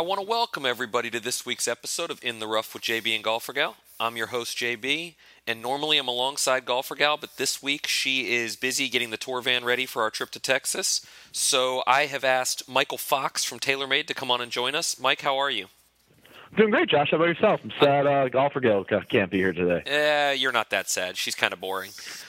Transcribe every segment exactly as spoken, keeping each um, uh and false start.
want to welcome everybody to this week's episode of In the Rough with J B and Golfer Gal. I'm your host, J B, and normally I'm alongside Golfer Gal, but this week she is busy getting the tour van ready for our trip to Texas. So I have asked Michael Fox from TaylorMade to come on and join us. Mike, how are you? Doing great, Josh. How about yourself? I'm sad uh, Golfer Gal can't be here today. Eh, you're not that sad. She's kind of boring.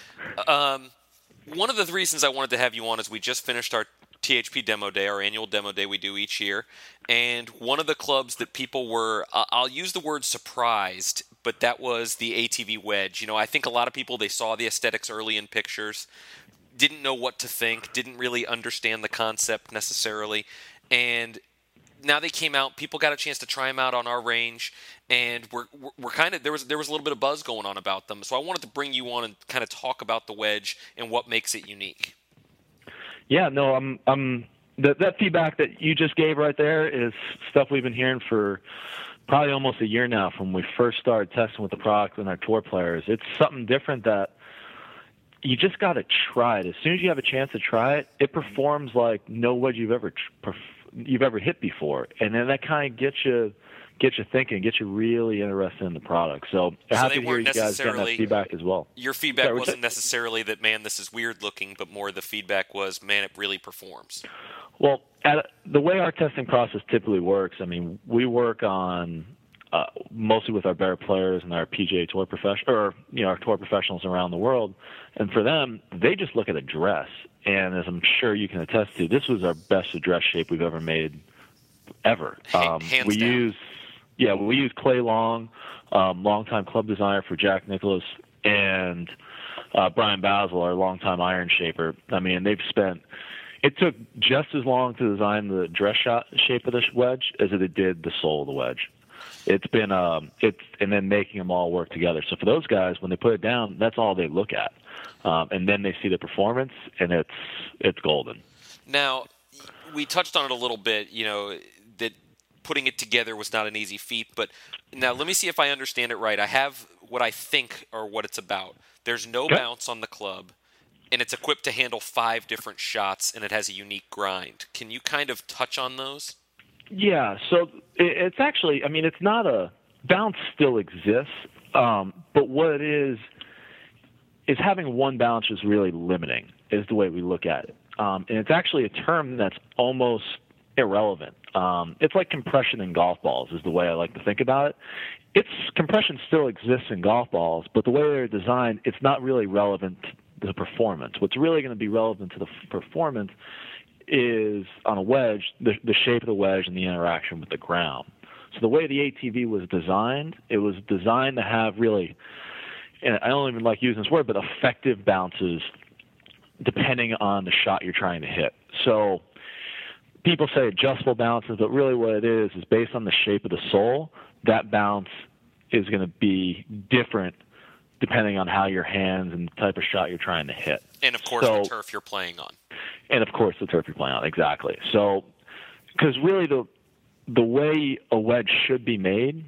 Um, one of the reasons I wanted to have you on is we just finished our T H P Demo Day, our annual demo day we do each year. And one of the clubs that people were, uh, I'll use the word surprised, but that was the A T V wedge. You know, I think a lot of people, they saw the aesthetics early in pictures, didn't know what to think, didn't really understand the concept necessarily. And now they came out, people got a chance to try them out on our range, and we're we're kind of, there was there was a little bit of buzz going on about them. So I wanted to bring you on and kind of talk about the wedge and what makes it unique. Yeah, no, I'm, I'm, that, that feedback that you just gave right there is stuff we've been hearing for probably almost a year now from when we first started testing with the product and our tour players. It's something different that you just got to try it. As soon as you have a chance to try it, it performs like no wedge you've ever perf- you've ever hit before, and then that kind of gets you get you thinking, get you really interested in the product. So I so happy to hear you guys getting that feedback as well. Your feedback Sorry, wasn't necessarily that, man, this is weird looking, but more the feedback was, man, it really performs. Well, at, the way our testing process typically works, I mean, we work on uh, mostly with our better players and our P G A Tour professional, or you know, our tour professionals around the world, and for them, they just look at a dress. And as I'm sure you can attest to, this was our best address shape we've ever made, ever. Um, Hands we down. use, yeah, we use Clay Long, um, longtime club designer for Jack Nicklaus, and uh, Brian Basil, our longtime iron shaper. I mean, they've spent. It took just as long to design the dress shot shape of this wedge as it did the sole of the wedge. It's been, um, it's, and then making them all work together. So for those guys, when they put it down, that's all they look at. Um, and then they see the performance, and it's it's golden. Now, we touched on it a little bit, you know, that putting it together was not an easy feat. But now let me see if I understand it right. I have what I think or what it's about. There's no Okay. bounce on the club, and it's equipped to handle five different shots, and it has a unique grind. Can you kind of touch on those? Yeah, so it, it's actually, I mean, it's not a, bounce still exists, um, but what it is, is having one bounce is really limiting, is the way we look at it. Um, and it's actually a term that's almost irrelevant. Um, it's like compression in golf balls is the way I like to think about it. It's compression still exists in golf balls, but the way they're designed, it's not really relevant to the performance. What's really going to be relevant to the f- performance is on a wedge, the, the shape of the wedge and the interaction with the ground. So the way the A T V was designed, it was designed to have really, and I don't even like using this word, but effective bounces depending on the shot you're trying to hit. So people say adjustable bounces, but really what it is is based on the shape of the sole, that bounce is going to be different depending on how your hands and the type of shot you're trying to hit. And, of course, So- the turf you're playing on. And, of course, the turf you're playing on, exactly. So, because really the the way a wedge should be made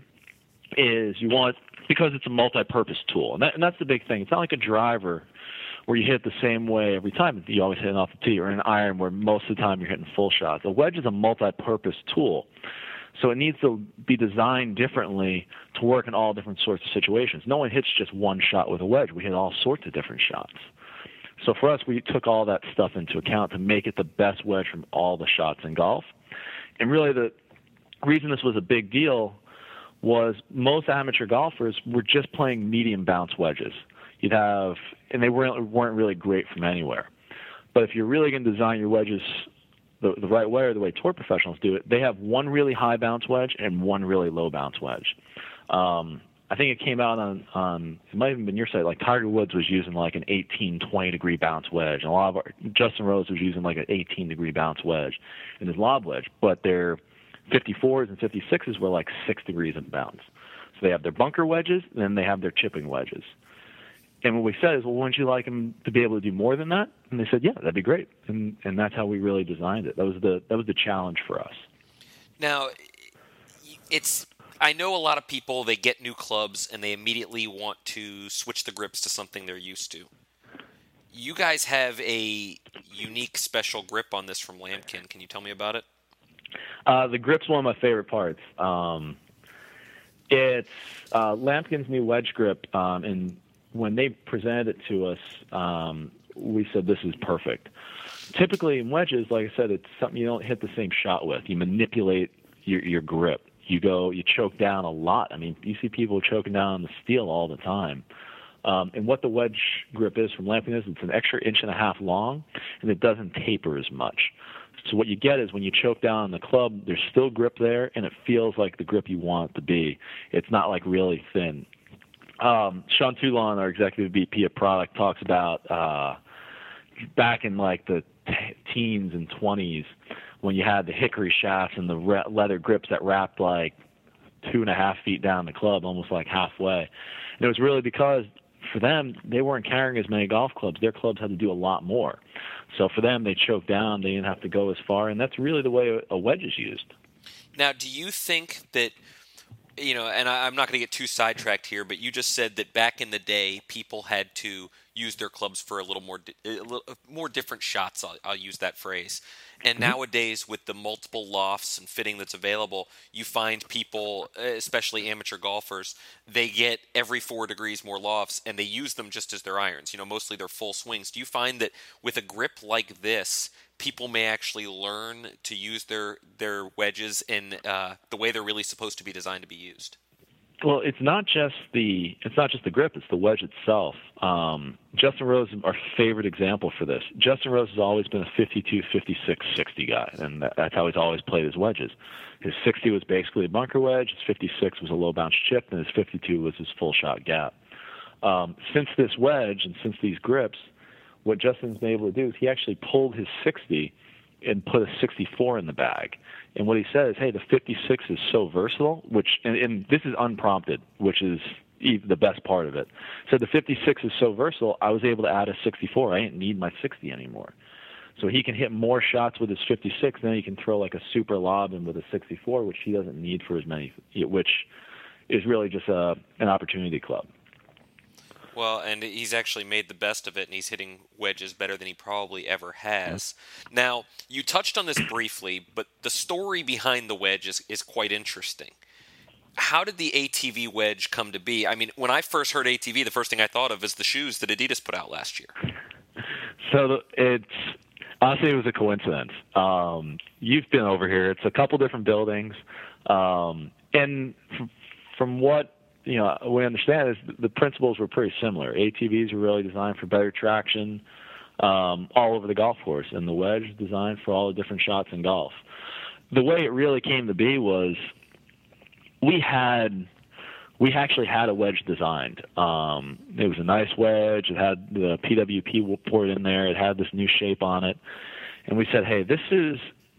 is you want, because it's a multi-purpose tool. And, that, and that's the big thing. It's not like a driver where you hit the same way every time. You always hit it off the tee, or an iron where most of the time you're hitting full shots. A wedge is a multi-purpose tool. So it needs to be designed differently to work in all different sorts of situations. No one hits just one shot with a wedge. We hit all sorts of different shots. So for us, we took all that stuff into account to make it the best wedge from all the shots in golf. And really the reason this was a big deal was most amateur golfers were just playing medium bounce wedges. You'd have, and they weren't, weren't really great from anywhere. But if you're really going to design your wedges the, the right way, or the way tour professionals do it, they have one really high bounce wedge and one really low bounce wedge. Um, I think it came out on, on, it might have even been your site, like Tiger Woods was using like an eighteen, twenty degree bounce wedge. And a lot of our, Justin Rose was using like an eighteen degree bounce wedge in his lob wedge. But their fifty-fours and fifty-sixes were like six degrees in bounce. So they have their bunker wedges, and then they have their chipping wedges. And what we said is, well, wouldn't you like them to be able to do more than that? And they said, yeah, that'd be great. And and that's how we really designed it. That was the that was the challenge for us. Now, it's I know a lot of people, they get new clubs and they immediately want to switch the grips to something they're used to. You guys have a unique special grip on this from Lambkin. Can you tell me about it? Uh, the grip's one of my favorite parts. Um, it's uh, Lamkin's new wedge grip, um, and when they presented it to us, um, we said this is perfect. Typically in wedges, like I said, it's something you don't hit the same shot with. You manipulate your, your grip. You go, you choke down a lot. I mean, you see people choking down on the steel all the time. Um, and what the wedge grip is from Lamkin is it's an extra inch and a half long, and it doesn't taper as much. So what you get is when you choke down on the club, there's still grip there, and it feels like the grip you want it to be. It's not like really thin. Um, Sean Toulon, our executive V P of product, talks about uh, back in like the t- teens and twenties when you had the hickory shafts and the re- leather grips that wrapped like two and a half feet down the club, almost like halfway. And it was really because for them, they weren't carrying as many golf clubs. Their clubs had to do a lot more. So for them, they choked down. They didn't have to go as far, and that's really the way a wedge is used. Now, do you think that, you know, and I, I'm not going to get too sidetracked here, but you just said that back in the day, people had to use their clubs for a little more, a little more different shots. I'll, I'll use that phrase. And mm-hmm. nowadays, with the multiple lofts and fitting that's available, you find people, especially amateur golfers, they get every four degrees more lofts, and they use them just as their irons. You know, mostly they're full swings. Do you find that with a grip like this, people may actually learn to use their their wedges in uh, the way they're really supposed to be designed to be used? Well, it's not just the it's not just the grip; it's the wedge itself. Um, Justin Rose is our favorite example for this. Justin Rose has always been a fifty-two, fifty-six, sixty guy, and that's how he's always played his wedges. His sixty was basically a bunker wedge, his fifty-six was a low bounce chip, and his fifty-two was his full shot gap. Um, since this wedge and since these grips, what Justin's been able to do is he actually pulled his sixty and put a sixty-four in the bag. And what he said is, hey, the fifty-six is so versatile, which, and, and this is unprompted, which is the best part of it. So the fifty-six is so versatile, I was able to add a sixty-four. I didn't need my sixty anymore. So he can hit more shots with his fifty-six, then he can throw like a super lob in with a sixty-four, which he doesn't need for as many, which is really just a, an opportunity club. Well, and he's actually made the best of it, and he's hitting wedges better than he probably ever has. Now, you touched on this briefly, but the story behind the wedge is, is quite interesting. How did the A T V wedge come to be? I mean, when I first heard A T V, the first thing I thought of is the shoes that Adidas put out last year. So it's honestly, it was a coincidence. Um, you've been over here. It's a couple different buildings, um, and from, from what you know, we understand is the principles were pretty similar. A T Vs were really designed for better traction um, all over the golf course, and the wedge is designed for all the different shots in golf. The way it really came to be was we had we actually had a wedge designed. Um, it was a nice wedge. It had the P W P port in there. It had this new shape on it, and we said, hey, this is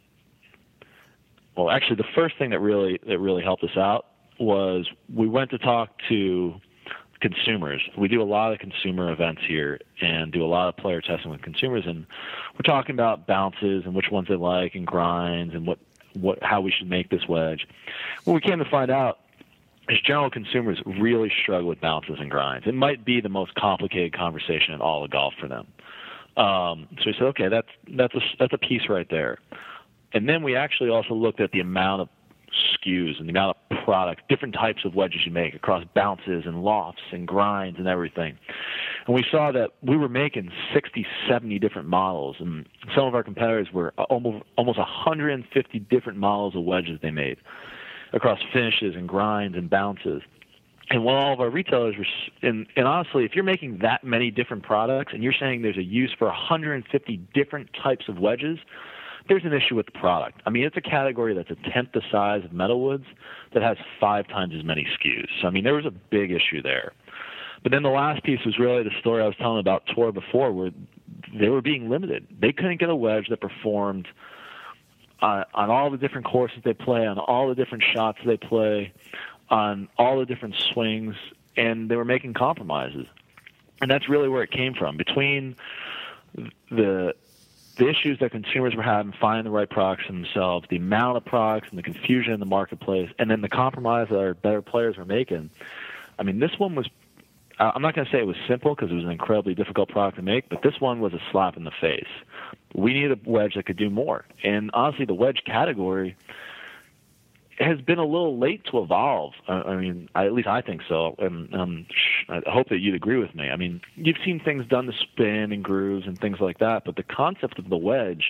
well. Actually, the first thing that really that really helped us out was we went to talk to consumers. We do a lot of consumer events here and do a lot of player testing with consumers, and we're talking about bounces and which ones they like and grinds and what, what how we should make this wedge. What we came to find out is general consumers really struggle with bounces and grinds. It might be the most complicated conversation in all of golf for them. Um, so we said, okay, that's that's a, that's a piece right there. And then we actually also looked at the amount of S K Us and the amount of products, different types of wedges you make across bounces and lofts and grinds and everything. And we saw that we were making sixty, seventy different models, and some of our competitors were almost almost one hundred fifty different models of wedges they made across finishes and grinds and bounces. And while all of our retailers were, and, and honestly, if you're making that many different products and you're saying there's a use for one hundred fifty different types of wedges, there's an issue with the product. I mean, it's a category that's a tenth the size of metalwoods that has five times as many S K Us. So, I mean, there was a big issue there. But then the last piece was really the story I was telling about Tour before, where they were being limited. They couldn't get a wedge that performed uh, on all the different courses they play, on all the different shots they play, on all the different swings, and they were making compromises. And that's really where it came from. Between the the issues that consumers were having finding the right products for themselves, the amount of products and the confusion in the marketplace, and then the compromise that our better players were making. I mean, this one was, I'm not going to say it was simple because it was an incredibly difficult product to make, but this one was a slap in the face. We needed a wedge that could do more. And honestly, the wedge category, has been a little late to evolve. I, I mean, I, at least I think so, and um, I hope that you'd agree with me. I mean, you've seen things done to spin and grooves and things like that, but the concept of the wedge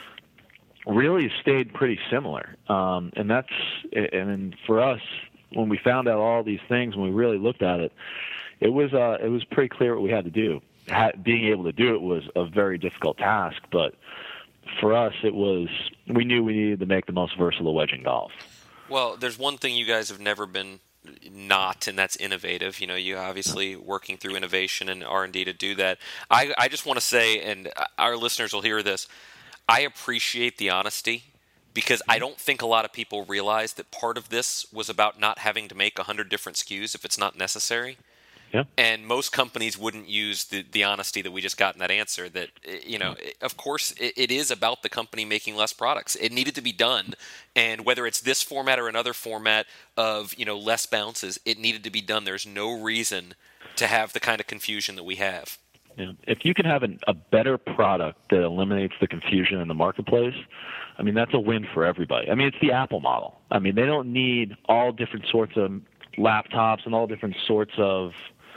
really stayed pretty similar. Um, and that's and for us, when we found out all these things, when we really looked at it, it was uh, it was pretty clear what we had to do. Ha- being able to do it was a very difficult task, but for us, it was we knew we needed to make the most versatile wedge in golf. Well, there's one thing you guys have never been not, and that's innovative. You know, you obviously working through innovation and R and D to do that. I, I just want to say, and our listeners will hear this, I appreciate the honesty because I don't think a lot of people realize that part of this was about not having to make one hundred different S K Us if it's not necessary. Yeah. And most companies wouldn't use the, the honesty that we just got in that answer that, you know, of course it, it is about the company making less products. It needed to be done. And whether it's this format or another format of, you know, less bounces, it needed to be done. There's no reason to have the kind of confusion that we have. Yeah. If you can have an, a better product that eliminates the confusion in the marketplace, I mean, that's a win for everybody. I mean, it's the Apple model. I mean, they don't need all different sorts of laptops and all different sorts of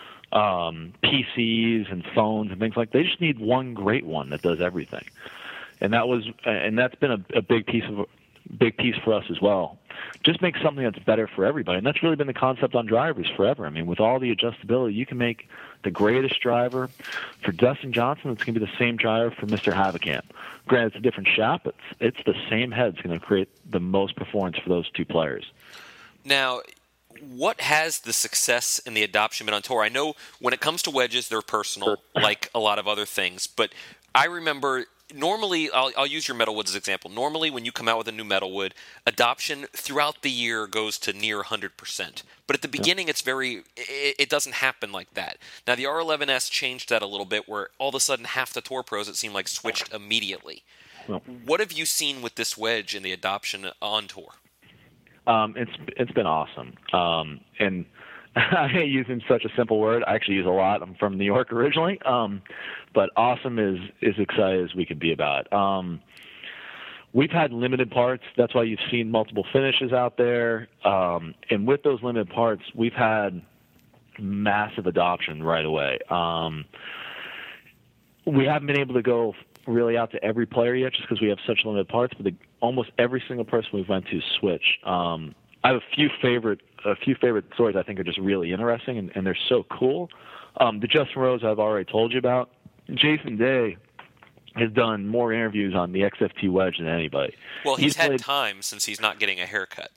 um, P Cs and phones and things like that. They just need one great one that does everything. And that was, and that's been a, a big piece of, big piece for us as well. Just make something that's better for everybody. And that's really been the concept on drivers forever. I mean, with all the adjustability, you can make the greatest driver for Dustin Johnson. It's going to be the same driver for Mister Havikamp. Granted, it's a different shop, but it's, it's the same head. It's going to create the most performance for those two players. Now, what has the success and the adoption been on tour? I know when it comes to wedges, they're personal, like a lot of other things. But I remember normally, I'll, I'll use your metalwood as an example. Normally, when you come out with a new metalwood, adoption throughout the year goes to near one hundred percent. But at the beginning, it's very, it, it doesn't happen like that. Now, the R eleven S changed that a little bit, where all of a sudden half the tour pros, it seemed like, switched immediately. Well, what have you seen with this wedge and the adoption on tour? Um, it's it's been awesome, um, and I hate using such a simple word. I actually use a lot. I'm from New York originally, um, but awesome is as excited as we can be about it. Um, we've had limited parts. That's why you've seen multiple finishes out there, um, and with those limited parts, we've had massive adoption right away. Um, we haven't been able to go really out to every player yet, just because we have such limited parts. But the, almost every single person we've went to switch. Um, I have a few favorite, a few favorite stories I think are just really interesting, and, and they're so cool. Um, the Justin Rose I've already told you about. Jason Day has done more interviews on the X F T wedge than anybody. Well, he's, he's had played, time since he's not getting a haircut.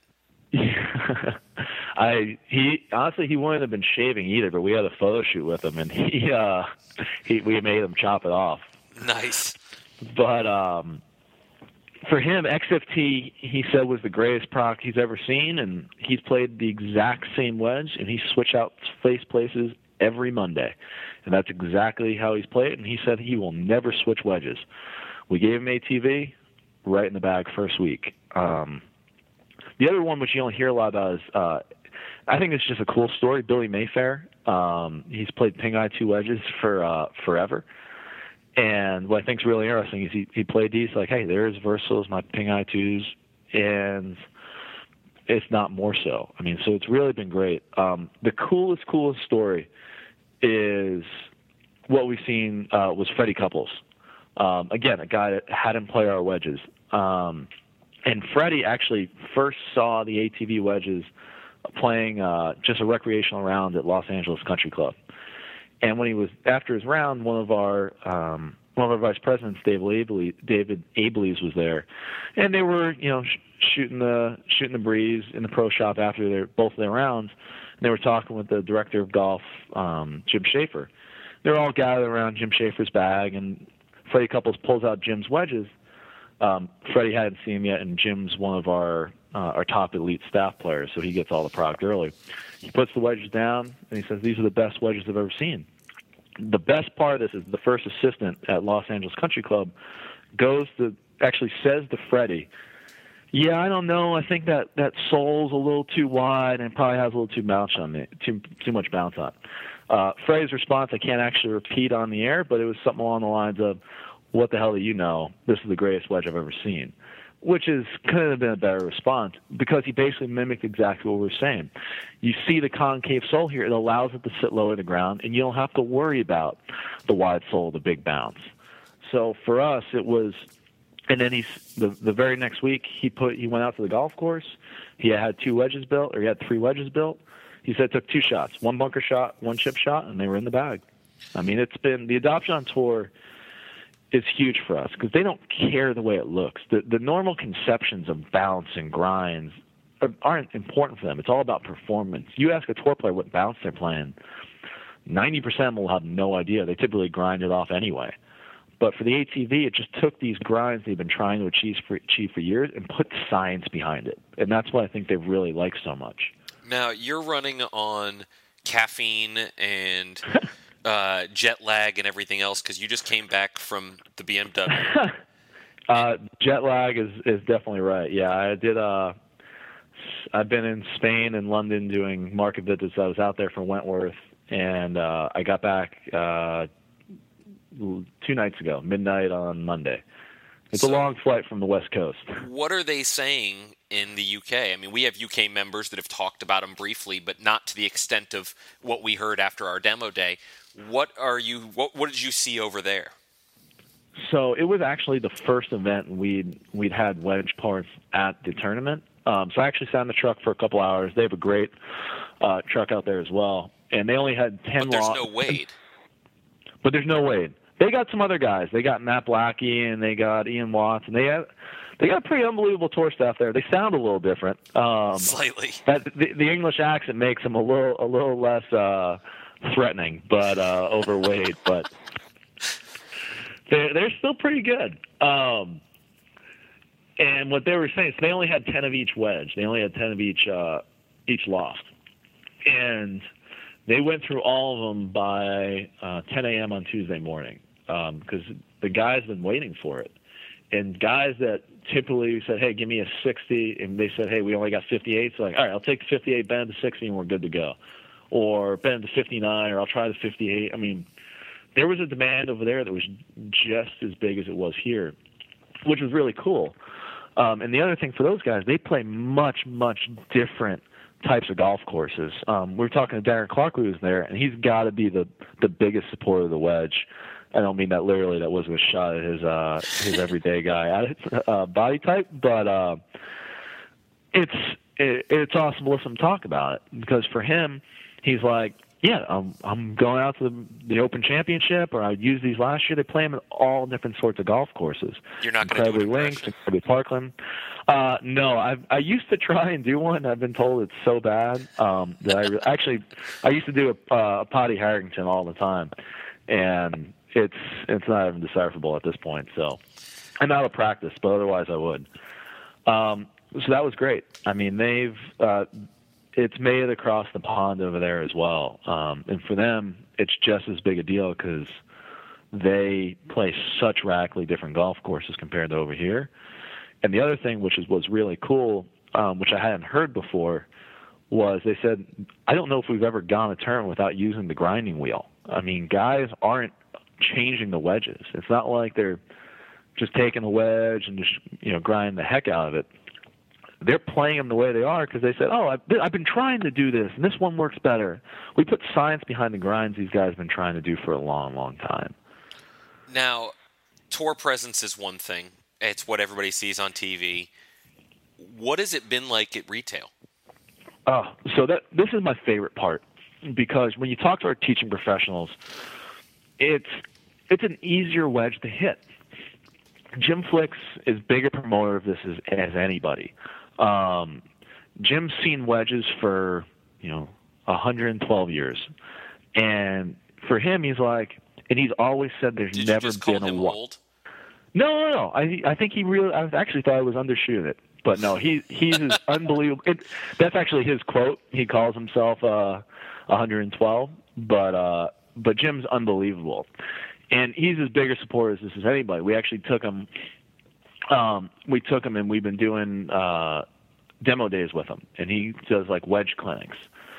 I he honestly he wouldn't have been shaving either, but we had a photo shoot with him, and he uh, he we made him chop it off. Nice. But um, for him, X F T, he said, was the greatest product he's ever seen, and he's played the exact same wedge, and he switched out face places every Monday. And that's exactly how he's played, and he said he will never switch wedges. We gave him A T V, right in the bag first week. Um, the other one, which you don't hear a lot about, is uh, I think it's just a cool story. Billy Mayfair, um, he's played Ping Eye two wedges for uh, forever. And what I think is really interesting is he, he played these like, hey, they're as versatile as my Ping Eye twos, and it's not more so. I mean, so it's really been great. Um, the coolest, coolest story is what we've seen uh, was Freddie Couples. Um, again, a guy that hadn't played our wedges. Um, and Freddie actually first saw the A T V wedges playing uh, just a recreational round at Los Angeles Country Club. And when he was after his round, one of our um, one of our vice presidents, David Abley, David Abley's, was there, and they were you know sh- shooting the shooting the breeze in the pro shop after their both of their rounds. And they were talking with the director of golf, um, Jim Schaefer. They were all gathered around Jim Schaefer's bag, and Freddie Couples pulls out Jim's wedges. Um, Freddie hadn't seen them yet, and Jim's one of our uh, our top elite staff players, so he gets all the product early. He puts the wedges down, and he says, these are the best wedges I've ever seen. The best part of this is the first assistant at Los Angeles Country Club goes to, actually says to Freddie, yeah, I don't know, I think that, that sole's a little too wide and probably has a little too bounce on it, too, too much bounce on it. Uh, Freddie's response I can't actually repeat on the air, but it was something along the lines of, what the hell do you know? This is the greatest wedge I've ever seen. which is could have been a better response because he basically mimicked exactly what we were saying. You see the concave sole here; it allows it to sit low to the ground, and you don't have to worry about the wide sole, the big bounce. So for us, it was. And then he's the the very next week he put he went out to the golf course. He had two wedges built, or he had three wedges built. He said it took two shots, one bunker shot, one chip shot, and they were in the bag. I mean, it's been the adoption on tour is huge for us because they don't care the way it looks. The the normal conceptions of bounce and grinds are, aren't important for them. It's all about performance. You ask a tour player what bounce they're playing, ninety percent will have no idea. They typically grind it off anyway. But for the A T V, it just took these grinds they've been trying to achieve for, achieve for years and put science behind it. And that's what I think they've really liked so much. Now, you're running on caffeine and uh, jet lag and everything else because you just came back from the B M W. uh, jet lag is, is definitely right. Yeah, I did. Uh, I've been in Spain and London doing market visits. I was out there for Wentworth, and uh, I got back uh, two nights ago, midnight on Monday. It's so, a long flight from the West Coast. What are they saying in the U K? I mean, we have U K members that have talked about them briefly, but not to the extent of what we heard after our demo day. What are you? What, what did you see over there? So it was actually the first event we'd we'd had wedge parts at the tournament. Um, so I actually sat in the truck for a couple hours. They have a great uh, truck out there as well, and they only had ten. But there's lo- no Wade. But there's no Wade. They got some other guys. They got Matt Blackie and they got Ian Watts, and they have they got a pretty unbelievable tour staff there. They sound a little different, um, slightly. That, the, the English accent makes them a little a little less uh, threatening, but uh, over Wade. But they're they're still pretty good. Um, and what they were saying is they only had ten of each wedge. They only had ten of each uh, each loft, and they went through all of them by uh, ten a.m. on Tuesday morning because um, the guys been waiting for it. And guys that typically said, hey, give me a sixty, and they said, hey, we only got fifty-eight. So like, all right, I'll take fifty-eight, bend to sixty, and we're good to go. Or bend to fifty-nine, or I'll try the fifty-eight. I mean, there was a demand over there that was just as big as it was here, which was really cool. Um, and the other thing for those guys, they play much, much different types of golf courses. Um, we were talking to Darren Clark, who was there, and he's got to be the the biggest supporter of the wedge. I don't mean that literally. That wasn't a shot at his uh, his everyday guy uh, body type, but uh, it's it, it's awesome to listen to him talk about it because for him, he's like, yeah, I'm I'm going out to the, the Open Championship, or I used these last year. They play them at all different sorts of golf courses. You're not going to do it. Incredibly Links, Incredibly Parkland. Uh, no, I I used to try and do one. I've been told it's so bad um, that I actually I used to do a, uh, a Potty Harrington all the time, and it's it's not even decipherable at this point. So I'm out of practice, but otherwise I would. Um, so that was great. I mean, they've uh, it's made it across the pond over there as well, um, and for them it's just as big a deal because they play such radically different golf courses compared to over here. And the other thing, which is was really cool, um, which I hadn't heard before, was they said, I don't know if we've ever gone a turn without using the grinding wheel. I mean, guys aren't changing the wedges. It's not like they're just taking a wedge and just, you know, grinding the heck out of it. They're playing them the way they are because they said, oh, I've been, I've been trying to do this, and this one works better. We put science behind the grinds these guys have been trying to do for a long, long time. Now, tour presence is one thing. It's what everybody sees on T V. What has it been like at retail? Oh, so that this is my favorite part because when you talk to our teaching professionals, it's it's an easier wedge to hit. Jim Flicks is bigger promoter of this as, as anybody. Um, Jim's seen wedges for, you know, one hundred twelve years. And for him, he's like, and he's always said there's Did never you just call been him a old? No, no, no. I I think he really. I actually thought I was undershooting it, but no. He he's unbelievable. It, that's actually his quote. He calls himself uh, one hundred twelve, but uh, but Jim's unbelievable, and he's as big a supporter as this as anybody. We actually took him. Um, we took him, and we've been doing uh, demo days with him, and he does like wedge clinics,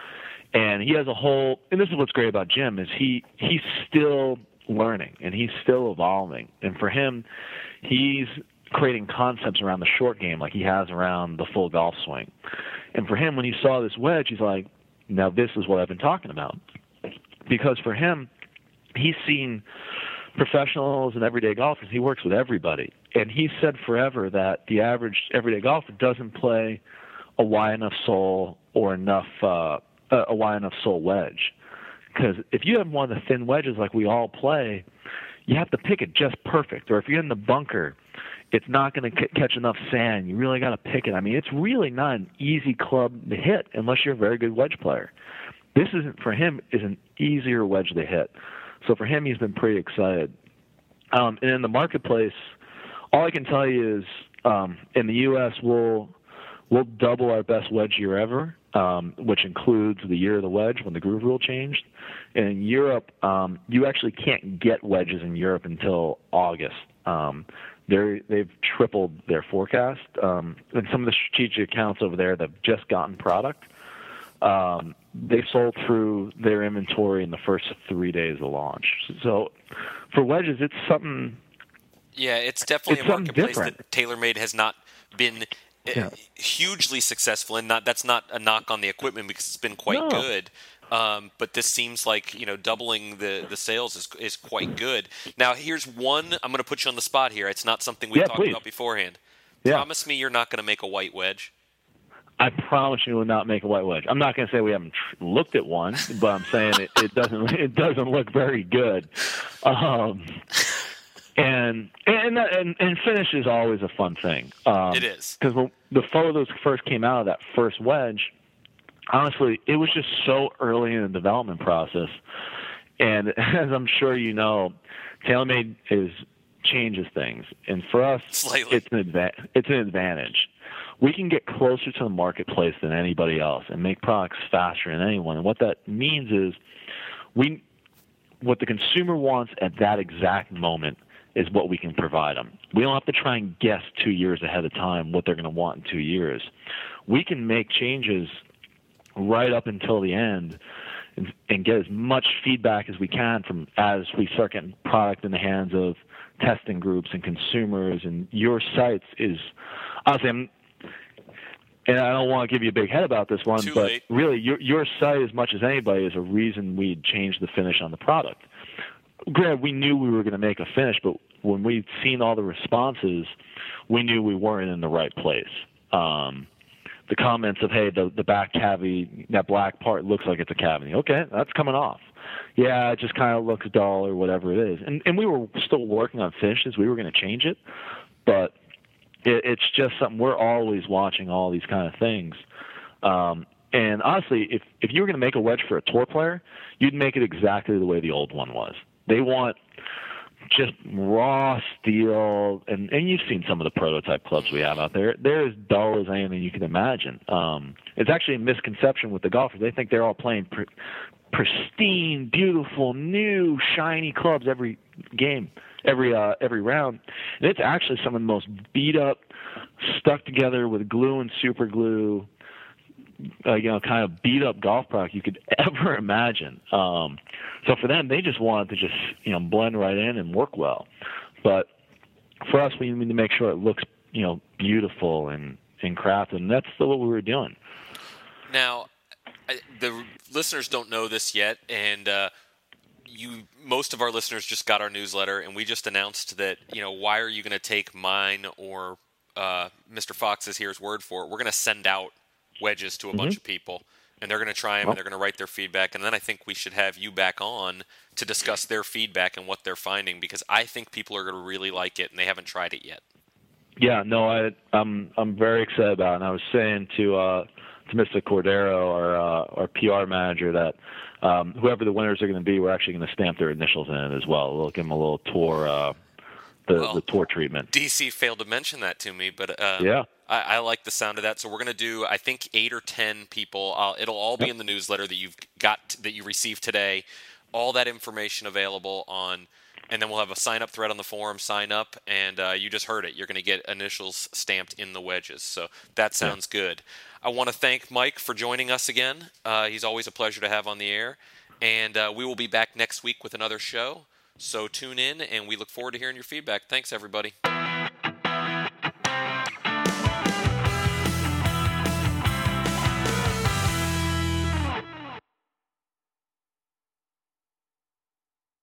and he has a whole. And this is what's great about Jim is he he's still learning and he's still evolving, and for him, he's creating concepts around the short game like he has around the full golf swing. And for him, when he saw this wedge, he's like, now this is what I've been talking about. Because for him, he's seen professionals and everyday golfers. He works with everybody. And he said forever that the average everyday golfer doesn't play a wide enough sole or enough uh, a wide enough sole wedge. Because if you have one of the thin wedges like we all play, you have to pick it just perfect. Or if you're in the bunker, it's not going to c- catch enough sand. You really got to pick it. I mean, it's really not an easy club to hit unless you're a very good wedge player. This isn't, for him, is an easier wedge to hit. So for him, he's been pretty excited. Um, and in the marketplace, all I can tell you is um, in the U S, we'll we'll double our best wedge year ever, um, which includes the year of the wedge when the groove rule changed. And in Europe, um, you actually can't get wedges in Europe until August. Um, they're, they've tripled their forecast. Um, and some of the strategic accounts over there that have just gotten product, um, they sold through their inventory in the first three days of launch. So for wedges, it's something. Yeah, it's definitely it's a marketplace different. that TaylorMade has not been yeah. hugely successful, and not that's not a knock on the equipment because it's been quite no. good. Um, but this seems like, you know, doubling the, the sales is is quite good. Now, here's one. I'm going to put you on the spot here. It's not something we yeah, talked please. about beforehand. Yeah. Promise me you're not going to make a white wedge. I promise you will not make a white wedge. I'm not going to say we haven't tr- looked at one, but I'm saying it, it doesn't it doesn't look very good. Um, and and, and and finish is always a fun thing. Um, it is, because when the photos first came out of that first wedge, honestly, it was just so early in the development process. And as I'm sure you know, TaylorMade is changes things, and for us, Slightly. it's an adva- it's an advantage. We can get closer to the marketplace than anybody else and make products faster than anyone. And what that means is, we what the consumer wants at that exact moment is what we can provide them. We don't have to try and guess two years ahead of time what they're going to want in two years. We can make changes right up until the end and, and get as much feedback as we can from as we start getting product in the hands of testing groups and consumers. And your sites is, honestly, I'm, and I don't want to give you a big head about this one, Too but late. really your your site, as much as anybody, is a reason we changed the finish on the product. Granted, we knew we were going to make a finish, but when we'd seen all the responses, we knew we weren't in the right place. Um, the comments of, hey, the, the back cavity, that black part looks like it's a cavity. Okay, that's coming off. Yeah, it just kind of looks dull or whatever it is. And and we were still working on finishes. We were going to change it, but it, it's just something we're always watching, all these kind of things. Um, and honestly, if, if you were going to make a wedge for a tour player, you'd make it exactly the way the old one was. They want just raw steel, and, and you've seen some of the prototype clubs we have out there. They're as dull as anything you can imagine. Um, it's actually a misconception with the golfers. They think they're all playing pr- pristine, beautiful, new, shiny clubs every game, every uh, every round. And it's actually some of the most beat up, stuck together with glue and super glue, Uh, you know, kind of beat up golf product you could ever imagine. Um, so for them, they just wanted to just, you know, blend right in and work well. But for us, we need to make sure it looks, you know, beautiful and, and crafted, and that's still what we were doing. Now, I, the listeners don't know this yet, and uh, you, most of our listeners just got our newsletter, and we just announced that, you know, why are you going to take mine or uh, Mister Fox's here's word for it? We're going to send out wedges to a mm-hmm. bunch of people, and they're going to try them, well, and they're going to write their feedback, and then I think we should have you back on to discuss their feedback and what they're finding, because I think people are going to really like it, and they haven't tried it yet. Yeah, no, I, I'm I'm very excited about it. And I was saying to uh, to Mister Cordero, our uh, our P R manager, that um, whoever the winners are going to be, we're actually going to stamp their initials in it as well. We'll give them a little tour, uh, the well, the tour treatment. D C failed to mention that to me, but uh, yeah. I, I like the sound of that. So we're going to do, I think, eight or ten people. Uh, it'll all be yep. in the newsletter that you've got, that you received today. All that information available on, and then we'll have a sign-up thread on the forum. Sign up, and uh, you just heard it. You're going to get initials stamped in the wedges. So that sounds yeah. good. I want to thank Mike for joining us again. Uh, he's always a pleasure to have on the air. And uh, we will be back next week with another show. So tune in, and we look forward to hearing your feedback. Thanks, everybody.